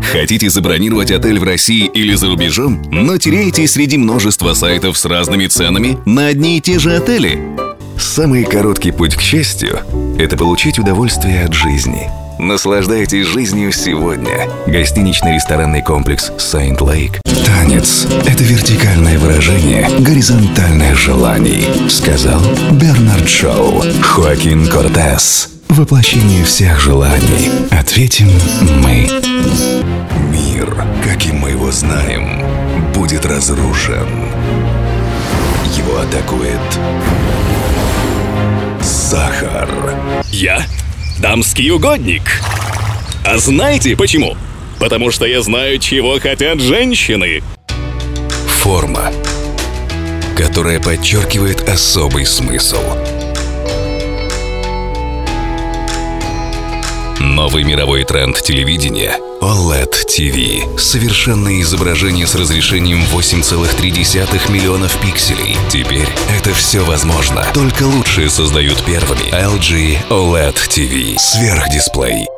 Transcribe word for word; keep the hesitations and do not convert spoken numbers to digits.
Хотите забронировать отель в России или за рубежом, но теряетесь среди множества сайтов с разными ценами на одни и те же отели? Самый короткий путь к счастью – это получить удовольствие от жизни. Наслаждайтесь жизнью сегодня. Гостиничный ресторанный комплекс Saint Lake. Танец – это вертикальное выражение горизонтальных желаний, сказал Бернард Шоу. Хоакин Кортес. Воплощение всех желаний. Ответим мы. Мир, каким мы его знаем, будет разрушен. Его атакует сахар. Я дамский угодник. А знаете почему? Потому что я знаю, чего хотят женщины. Форма, которая подчеркивает особый смысл. Новый мировой тренд телевидения – о лед ти ви. Совершенное изображение с разрешением восемь целых три десятых миллионов пикселей. Теперь это все возможно. Только лучшие создают первыми. эл джи о лед ти ви. Сверхдисплей.